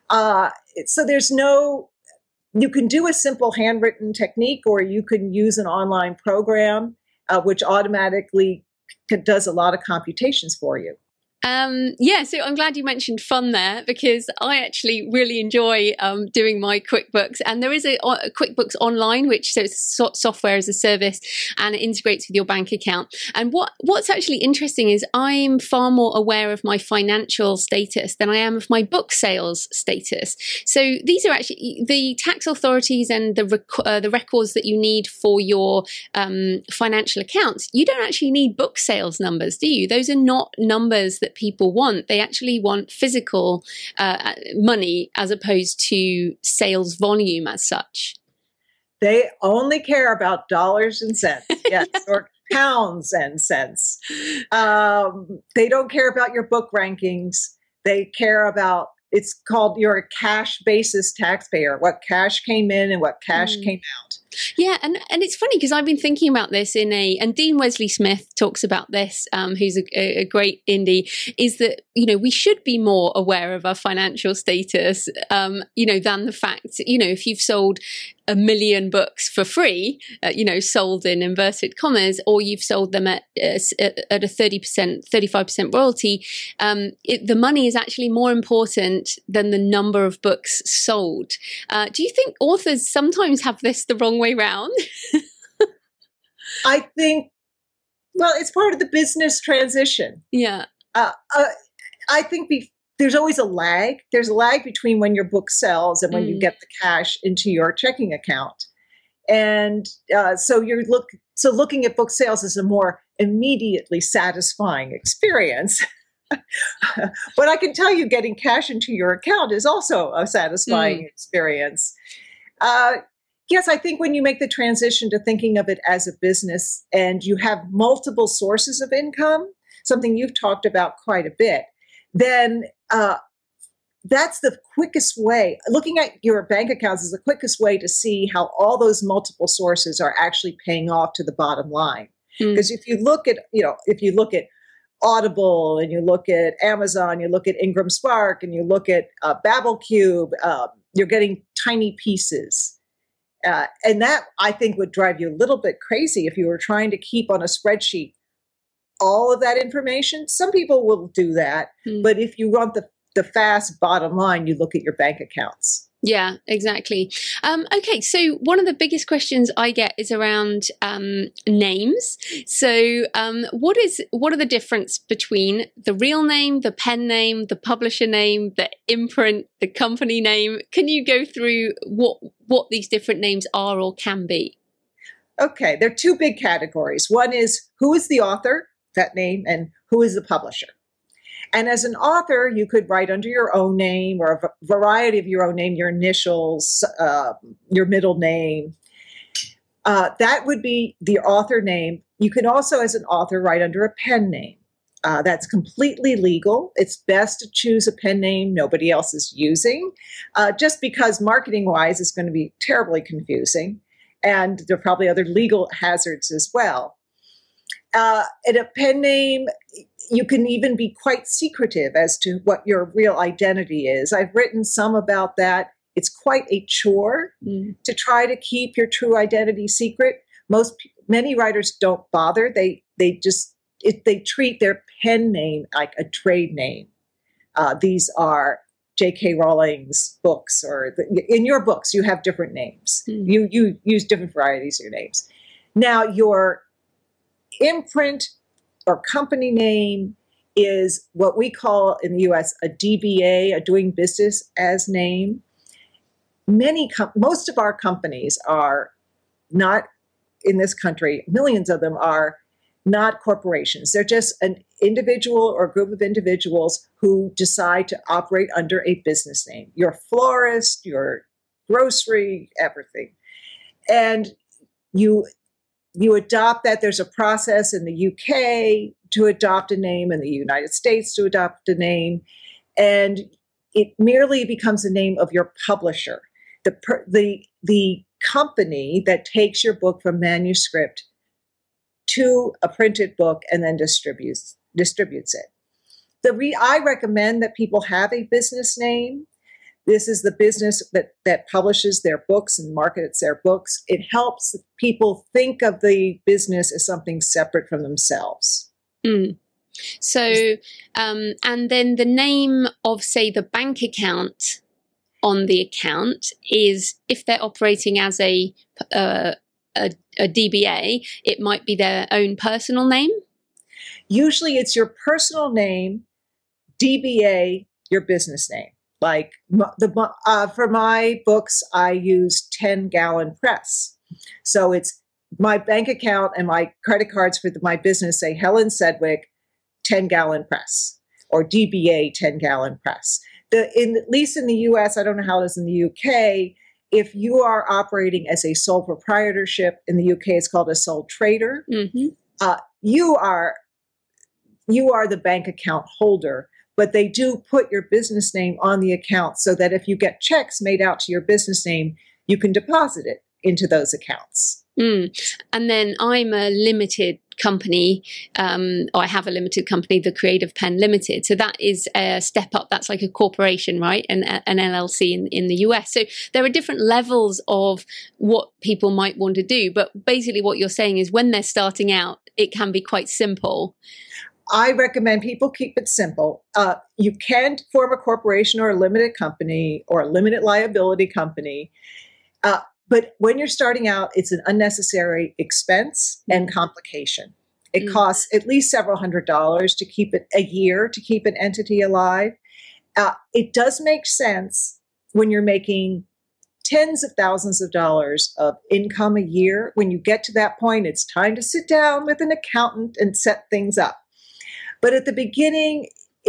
So you can do a simple handwritten technique, or you can use an online program, which automatically does a lot of computations for you. So I'm glad you mentioned fun there, because I actually really enjoy doing my QuickBooks, and there is a QuickBooks Online, which is software as a service, and it integrates with your bank account. And what's actually interesting is I'm far more aware of my financial status than I am of my book sales status. So these are actually the tax authorities and the records that you need for your financial accounts. You don't actually need book sales numbers, do you? Those are not numbers that people want. They actually want physical money as opposed to sales volume as such. They only care about dollars and cents, yes, or pounds and cents. They don't care about your book rankings. They care about, it's called, you're a cash basis taxpayer, what cash came in and what cash came out. Yeah, and it's funny because I've been thinking about this and Dean Wesley Smith talks about this, who's a great indie, is that, we should be more aware of our financial status, than the fact, if you've sold 1 million books for free, sold in inverted commas, or you've sold them at a 30%, 35% royalty, the money is actually more important than the number of books sold. Do you think authors sometimes have this the wrong way round? I think Well, it's part of the business transition. Yeah. I think there's always a lag. There's a lag between when your book sells and when you get the cash into your checking account. And so looking at book sales is a more immediately satisfying experience. But I can tell you getting cash into your account is also a satisfying experience. Yes, I think when you make the transition to thinking of it as a business and you have multiple sources of income, something you've talked about quite a bit, then that's the quickest way. Looking at your bank accounts is the quickest way to see how all those multiple sources are actually paying off to the bottom line. Because if you look at Audible and you look at Amazon, you look at Ingram Spark and you look at BabbleCube, you're getting tiny pieces. And that, I think, would drive you a little bit crazy if you were trying to keep on a spreadsheet all of that information. Some people will do that. But if you want the fast bottom line, you look at your bank accounts. Yeah, exactly. Okay, so one of the biggest questions I get is around names. So what are the difference between the real name, the pen name, the publisher name, the imprint, the company name? Can you go through what these different names are or can be? Okay, there are two big categories. One is who is the author, that name, and who is the publisher. And as an author, you could write under your own name or a variety of your own name, your initials, your middle name. That would be the author name. You can also, as an author, write under a pen name. That's completely legal. It's best to choose a pen name nobody else is using, just because marketing-wise it's going to be terribly confusing. And there are probably other legal hazards as well. And a pen name, you can even be quite secretive as to what your real identity is. I've written some about that. It's quite a chore to try to keep your true identity secret. Many writers don't bother. They treat their pen name like a trade name. These are J.K. Rowling's books, or in your books you have different names. You use different varieties of your names. Now your imprint or company name is what we call in the U.S. a DBA, a doing business as name. Most of our companies are not in this country. Millions of them are not corporations. They're just an individual or group of individuals who decide to operate under a business name. Your florist, your grocery, everything. And you adopt that. There's a process in the UK to adopt a name, in the United States to adopt a name, and it merely becomes the name of your publisher, the company that takes your book from manuscript to a printed book and then distributes it. I recommend that people have a business name. This is the business that publishes their books and markets their books. It helps people think of the business as something separate from themselves. So, and then the name of, say, the bank account on the account is, if they're operating as a DBA, it might be their own personal name. Usually it's your personal name, DBA, your business name. Like for my books, I use 10 Gallon Press. So it's my bank account and my credit cards for my business say Helen Sedgwick, 10 Gallon Press, or DBA 10 Gallon Press. At least in the US, I don't know how it is in the UK, if you are operating as a sole proprietorship, in the UK it's called a sole trader, you are the bank account holder. But they do put your business name on the account so that if you get checks made out to your business name, you can deposit it into those accounts. And then I'm a limited company, or I have a limited company, the Creative Pen Limited. So that is a step up. That's like a corporation, right? An LLC in the US. So there are different levels of what people might want to do. But basically what you're saying is when they're starting out, it can be quite simple. I recommend people keep it simple. You can form a corporation or a limited company or a limited liability company. But when you're starting out, it's an unnecessary expense and complication. It costs at least several $100s to keep it a year, to keep an entity alive. It does make sense when you're making tens of thousands of dollars of income a year. When you get to that point, it's time to sit down with an accountant and set things up. But at the beginning,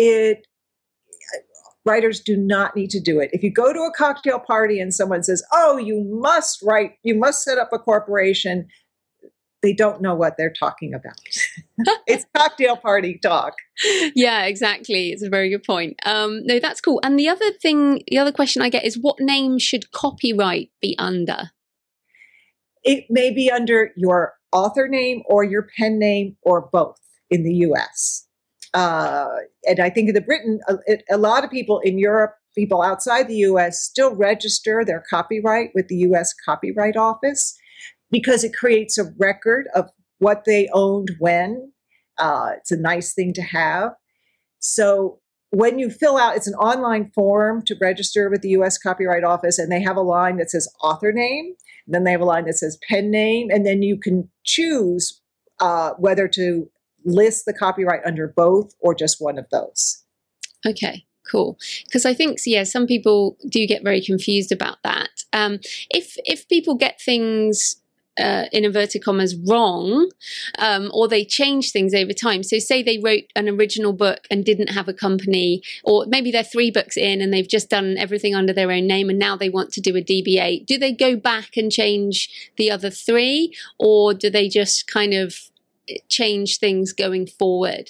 writers do not need to do it. If you go to a cocktail party and someone says, "Oh, you must set up a corporation," they don't know what they're talking about. It's cocktail party talk. Yeah, exactly. It's a very good point. No, that's cool. And the other question I get is, what name should copyright be under? It may be under your author name or your pen name or both in the US. And I think in Britain, a lot of people in Europe, people outside the US, still register their copyright with the US Copyright Office because it creates a record of what they owned when. It's a nice thing to have. So when you fill out, it's an online form to register with the US Copyright Office, and they have a line that says author name, then they have a line that says pen name, and then you can choose whether to list the copyright under both or just one of those. Okay, cool. Because I think, some people do get very confused about that. If people get things in inverted commas wrong, or they change things over time. So say they wrote an original book and didn't have a company, or maybe they're 3 books in and they've just done everything under their own name and now they want to do a DBA. Do they go back and change the other 3, or do they just kind of change things going forward?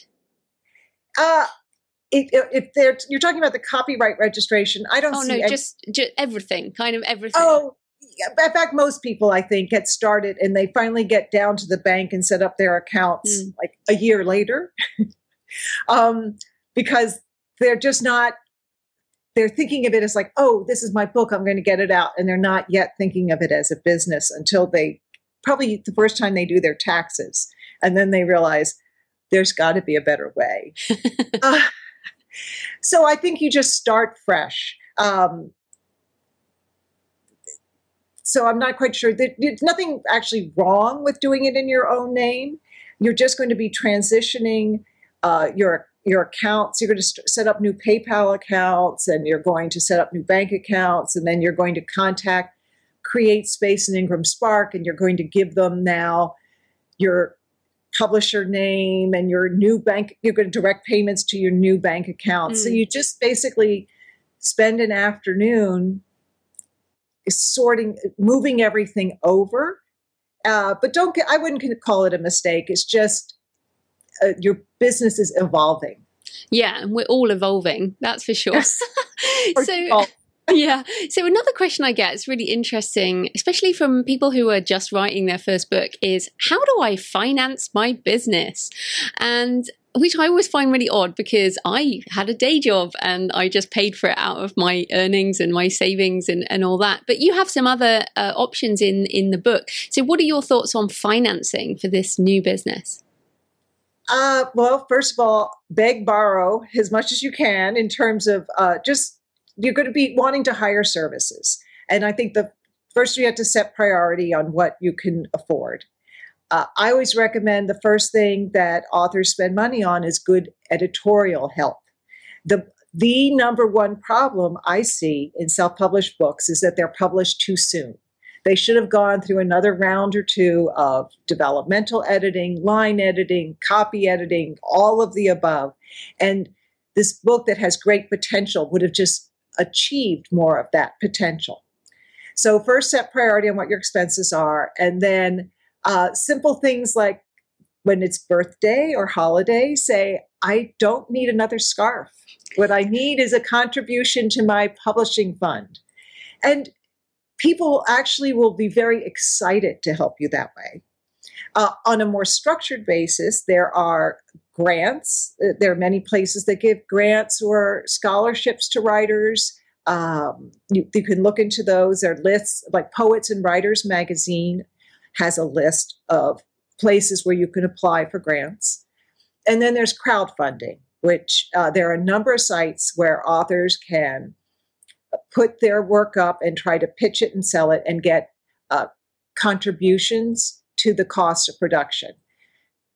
If you're talking about the copyright registration, I don't see. Just everything, kind of everything. Oh, in fact, most people, I think, get started and they finally get down to the bank and set up their accounts like a year later, because they're just not. They're thinking of it as like, oh, this is my book, I'm going to get it out, and they're not yet thinking of it as a business until they probably the first time they do their taxes. And then they realize there's got to be a better way. So I think you just start fresh. So I'm not quite sure. There's nothing actually wrong with doing it in your own name. You're just going to be transitioning your accounts. You're going to set up new PayPal accounts, and you're going to set up new bank accounts, and then you're going to contact CreateSpace and Ingram Spark, and you're going to give them now your publisher name and your new bank. You're going to direct payments to your new bank account. So you just basically spend an afternoon moving everything over. But I wouldn't call it a mistake. It's just your business is evolving. Yeah, and we're all evolving. That's for sure. Yeah. So another question I get is really interesting, especially from people who are just writing their first book, is how do I finance my business? And which I always find really odd, because I had a day job and I just paid for it out of my earnings and my savings and all that. But you have some other options in the book. So what are your thoughts on financing for this new business? Well, first of all, beg, borrow as much as you can in terms of you're going to be wanting to hire services. And I think first you have to set priority on what you can afford. I always recommend the first thing that authors spend money on is good editorial help. The number one problem I see in self-published books is that they're published too soon. They should have gone through another round or 2 of developmental editing, line editing, copy editing, all of the above. And this book that has great potential would have just achieved more of that potential. So first, set priority on what your expenses are, and then simple things like when it's birthday or holiday, say, I don't need another scarf. What I need is a contribution to my publishing fund. And people actually will be very excited to help you that way. On a more structured basis, there are grants. There are many places that give grants or scholarships to writers. You can look into those. There are lists, like Poets and Writers magazine has a list of places where you can apply for grants. And then there's crowdfunding, which there are a number of sites where authors can put their work up and try to pitch it and sell it and get contributions to the cost of production.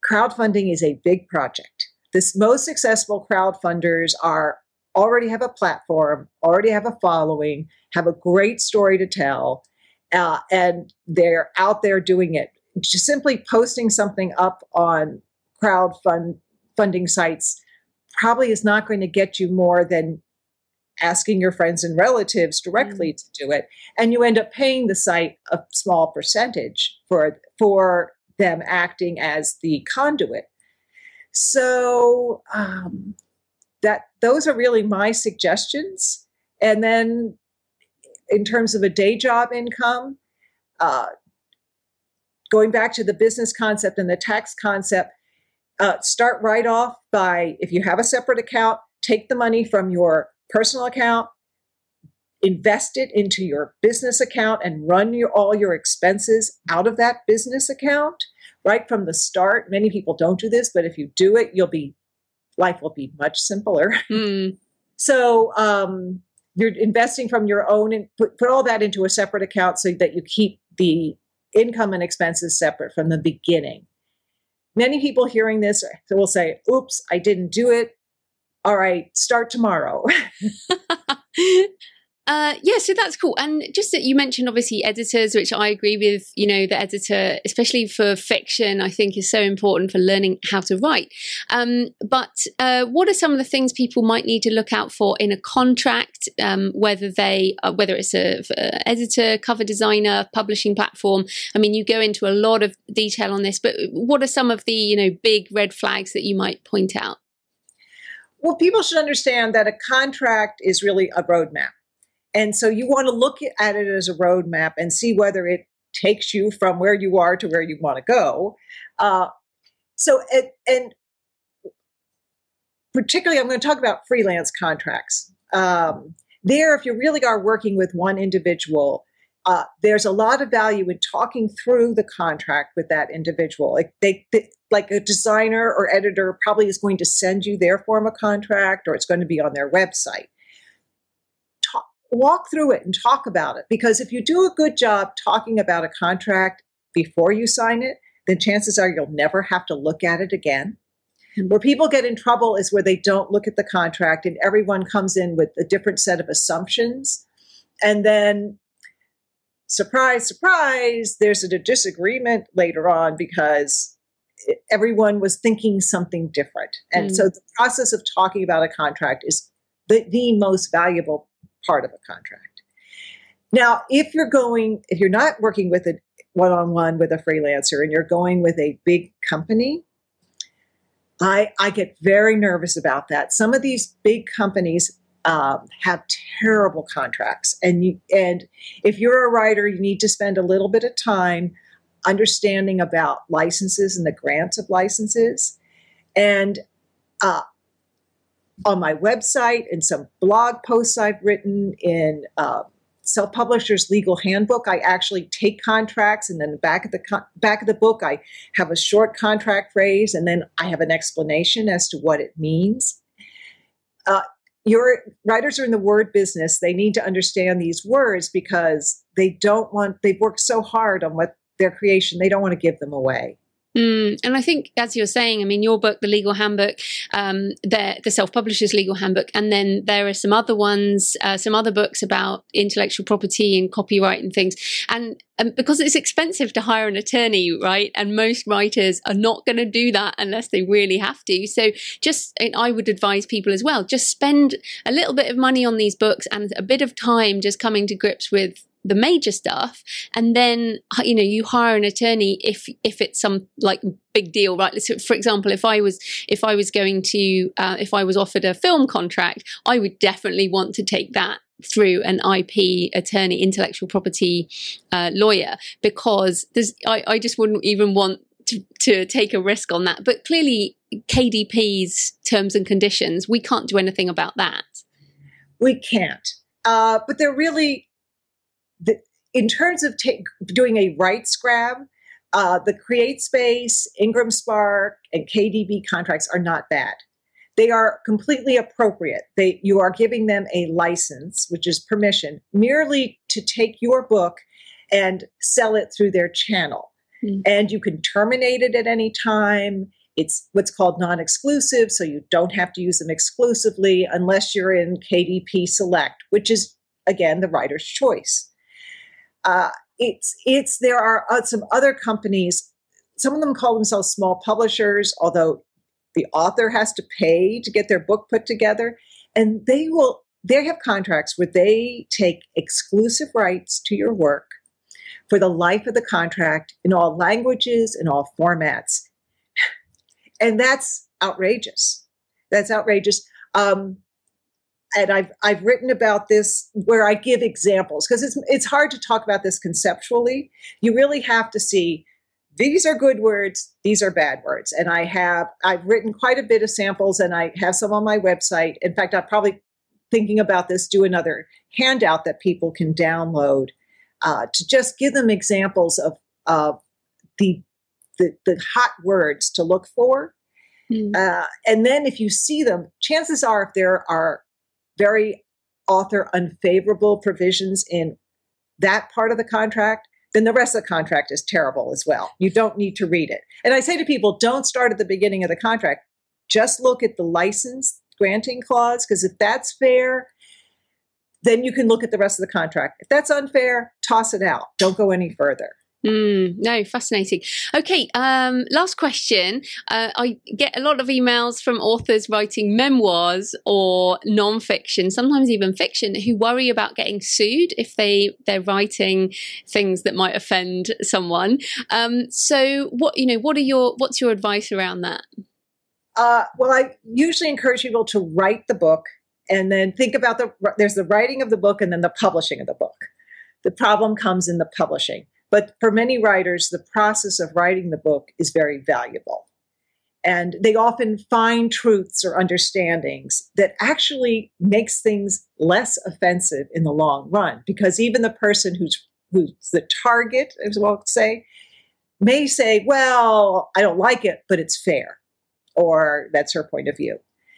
crowdfunding is a big project. The most successful crowdfunders already have a platform, already have a following, have a great story to tell, and they're out there doing it. Just simply posting something up on crowdfunding sites probably is not going to get you more than asking your friends and relatives directly to do it. And you end up paying the site a small percentage for them acting as the conduit. So those are really my suggestions. And then in terms of a day job income, going back to the business concept and the tax concept, start right off by, if you have a separate account, take the money from your personal account, invest it into your business account, and run all your expenses out of that business account right from the start. Many people don't do this, but if you do it, life will be much simpler. So you're investing from your own, and put all that into a separate account so that you keep the income and expenses separate from the beginning. Many people hearing this will say, oops, I didn't do it. All right, start tomorrow. Yeah, so that's cool. And just that you mentioned, obviously, editors, which I agree with, the editor, especially for fiction, I think is so important for learning how to write. But what are some of the things people might need to look out for in a contract, whether it's a editor, cover designer, publishing platform? I mean, you go into a lot of detail on this, but what are some of the, big red flags that you might point out? Well, people should understand that a contract is really a roadmap. And so you want to look at it as a roadmap and see whether it takes you from where you are to where you want to go. And particularly, I'm going to talk about freelance contracts. If you really are working with one individual, there's a lot of value in talking through the contract with that individual. Like a designer or editor probably is going to send you their form of contract, or it's going to be on their website. Walk through it and talk about it, because if you do a good job talking about a contract before you sign it, then chances are you'll never have to look at it again. Where people get in trouble is where they don't look at the contract and everyone comes in with a different set of assumptions. And then, surprise, surprise, there's a disagreement later on because everyone was thinking something different. And so the process of talking about a contract is the most valuable part of a contract. Now, if you're not working with a one-on-one with a freelancer and you're going with a big company, I get very nervous about that. Some of these big companies have terrible contracts, and if you're a writer, you need to spend a little bit of time understanding about licenses and the grants of licenses. And on my website and some blog posts I've written in Self-Publishers Legal Handbook, I actually take contracts, and then the back of the book, I have a short contract phrase, and then I have an explanation as to what it means. Your writers are in the word business. They need to understand these words because they've worked so hard on their creation, they don't want to give them away. And I think, as you're saying, I mean, your book, The Legal Handbook, the Self-Publishers Legal Handbook, and then there are some other ones, some other books about intellectual property and copyright and things. And because it's expensive to hire an attorney, right? And most writers are not going to do that unless they really have to. So I would advise people as well, just spend a little bit of money on these books and a bit of time just coming to grips with the major stuff, and then you hire an attorney if it's some like big deal, right? So, for example, if I was offered a film contract, I would definitely want to take that through an IP attorney, intellectual property lawyer, because I just wouldn't even want to take a risk on that. But clearly, KDP's terms and conditions, we can't do anything about that. We can't, but they're really. In terms of doing a rights grab, the CreateSpace, Ingram Spark, and KDP contracts are not bad. They are completely appropriate. You are giving them a license, which is permission, merely to take your book and sell it through their channel. and you can terminate it at any time. It's what's called non-exclusive, so you don't have to use them exclusively unless you're in KDP Select, which is, again, the writer's choice. There are some other companies, some of them call themselves small publishers, although the author has to pay to get their book put together, and they have contracts where they take exclusive rights to your work for the life of the contract in all languages, in all formats. And that's outrageous. That's outrageous. And I've written about this where I give examples because it's hard to talk about this conceptually. You really have to see these are good words, these are bad words. And I've written quite a bit of samples, and I have some on my website. In fact, I'm probably thinking about this, do another handout that people can download to just give them examples of the hot words to look for. And then if you see them, chances are if there are very author unfavorable provisions in that part of the contract, then the rest of the contract is terrible as well. You don't need to read it. And I say to people, don't start at the beginning of the contract. Just look at the license granting clause, because if that's fair, then you can look at the rest of the contract. If that's unfair, toss it out. Don't go any further. No, fascinating. Okay, last question. I get a lot of emails from authors writing memoirs or nonfiction, sometimes even fiction, who worry about getting sued if they're writing things that might offend someone. So what's your advice around that? Well, I usually encourage people to write the book and then think about there's the writing of the book and then the publishing of the book. The problem comes in the publishing. But for many writers, the process of writing the book is very valuable. And they often find truths or understandings that actually makes things less offensive in the long run, because even the person who's the target, as well say, may say, well, I don't like it, but it's fair, or that's her point of view.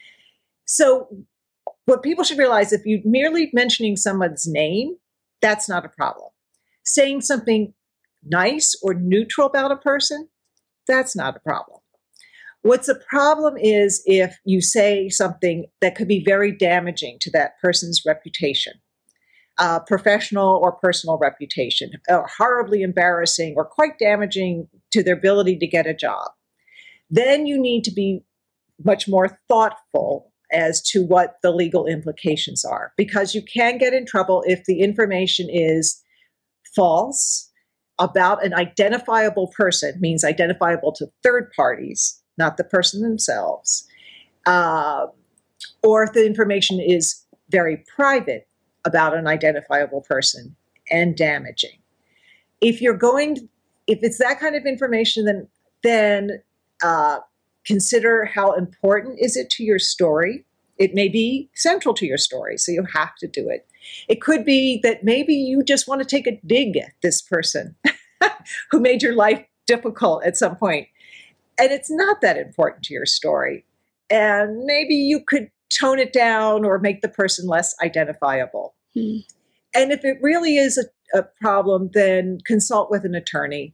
So what people should realize, if you're merely mentioning someone's name, that's not a problem. Saying something nice or neutral about a person, that's not a problem. What's a problem is if you say something that could be very damaging to that person's reputation, professional or personal reputation, or horribly embarrassing or quite damaging to their ability to get a job. Then you need to be much more thoughtful as to what the legal implications are, because you can get in trouble if the information is false about an identifiable person, means identifiable to third parties, not the person themselves, or if the information is very private about an identifiable person and damaging. If it's that kind of information, then consider how important is it to your story. It may be central to your story, so you have to do it. It could be that maybe you just want to take a dig at this person who made your life difficult at some point. And it's not that important to your story. And maybe you could tone it down or make the person less identifiable. And if it really is a problem, then consult with an attorney.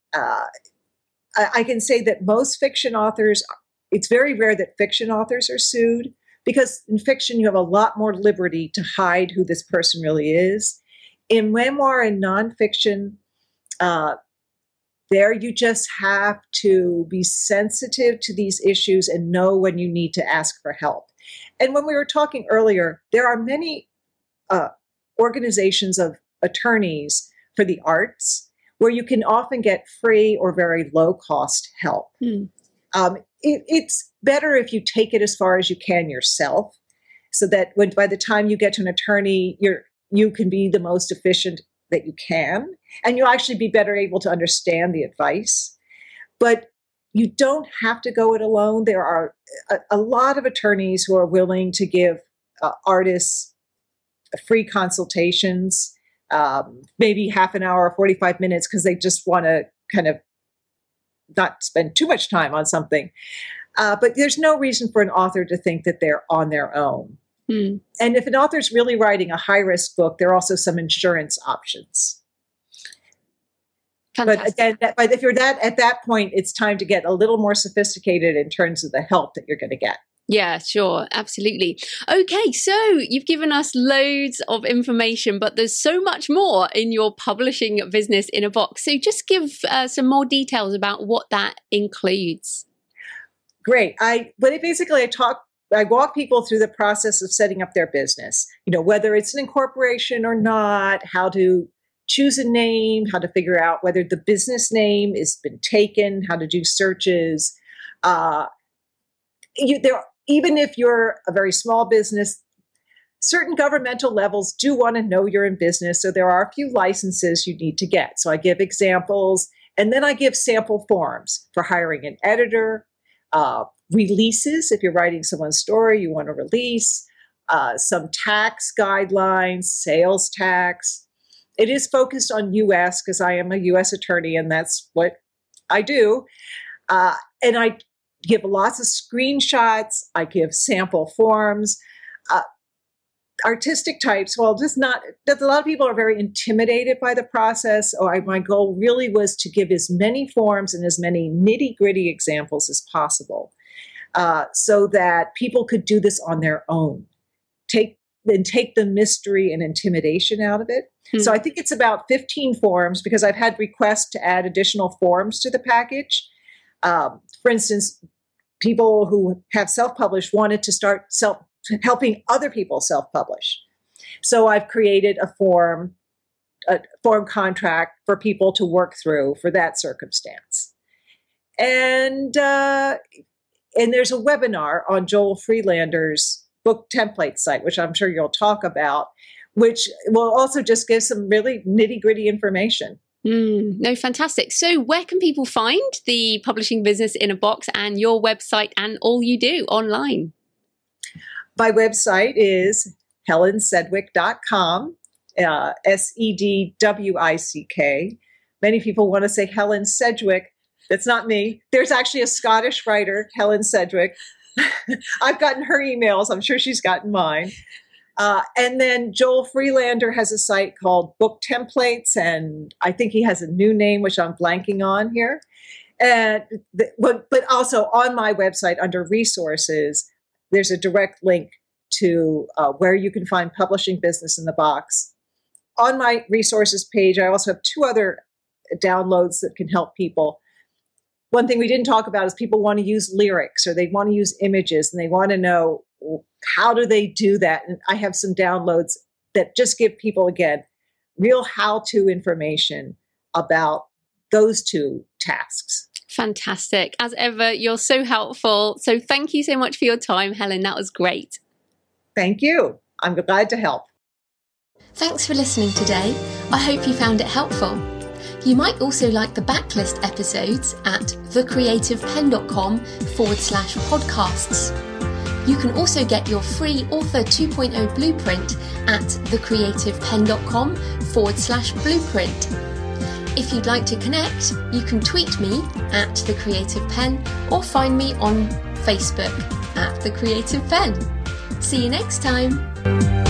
I can say that most fiction authors, it's very rare that fiction authors are sued, because in fiction, you have a lot more liberty to hide who this person really is. In memoir and nonfiction, there you just have to be sensitive to these issues and know when you need to ask for help. And when we were talking earlier, there are many organizations of attorneys for the arts where you can often get free or very low-cost help. It's better if you take it as far as you can yourself, so that by the time you get to an attorney, you can be the most efficient that you can, and you'll actually be better able to understand the advice. But you don't have to go it alone. There are a lot of attorneys who are willing to give artists free consultations, maybe half an hour or 45 minutes, because they just want to kind of not spend too much time on something. But there's no reason for an author to think that they're on their own. And if an author's really writing a high-risk book, there are also some insurance options. Fantastic. But again, but if you're at that point, it's time to get a little more sophisticated in terms of the help that you're going to get. Yeah, sure. Absolutely. Okay. So you've given us loads of information, but there's so much more in your publishing business in a box. So just give some more details about what that includes. Great. I walk people through the process of setting up their business, whether it's an incorporation or not, how to choose a name, how to figure out whether the business name has been taken, how to do searches. Even if you're a very small business, certain governmental levels do want to know you're in business. So there are a few licenses you need to get. So I give examples, and then I give sample forms for hiring an editor, releases. If you're writing someone's story, you want to release, some tax guidelines, sales tax. It is focused on U.S. because I am a U.S. attorney and that's what I do. And I give lots of screenshots. I give sample forms. Artistic types, a lot of people are very intimidated by the process. My goal really was to give as many forms and as many nitty-gritty examples as possible so that people could do this on their own. Take the mystery and intimidation out of it. Mm-hmm. So I think it's about 15 forms because I've had requests to add additional forms to the package. For instance, people who have self-published wanted to start helping other people self-publish. So I've created a form contract for people to work through for that circumstance. And there's a webinar on Joel Freelander's book template site, which I'm sure you'll talk about, which will also just give some really nitty-gritty information. No, fantastic. So where can people find the Publishing Business in a Box and your website and all you do online? My website is helensedwick.com, Sedwick. Many people want to say Helen Sedgwick. That's not me. There's actually a Scottish writer, Helen Sedgwick. I've gotten her emails. I'm sure she's gotten mine. And then Joel Freelander has a site called Book Templates, and I think he has a new name, which I'm blanking on here. But also on my website under resources, there's a direct link to where you can find Publishing Business in the Box. On my resources page, I also have 2 other downloads that can help people. One thing we didn't talk about is people want to use lyrics or they want to use images and they want to know how do they do that. And I have some downloads that just give people, again, real how-to information about those 2 tasks. Fantastic. As ever, you're so helpful. So thank you so much for your time, Helen. That was great. Thank you. I'm glad to help. Thanks for listening today. I hope you found it helpful. You might also like the backlist episodes at thecreativepen.com/podcasts. You can also get your free Author 2.0 blueprint at thecreativepen.com/blueprint. If you'd like to connect, you can tweet me at The Creative Pen or find me on Facebook at The Creative Pen. See you next time.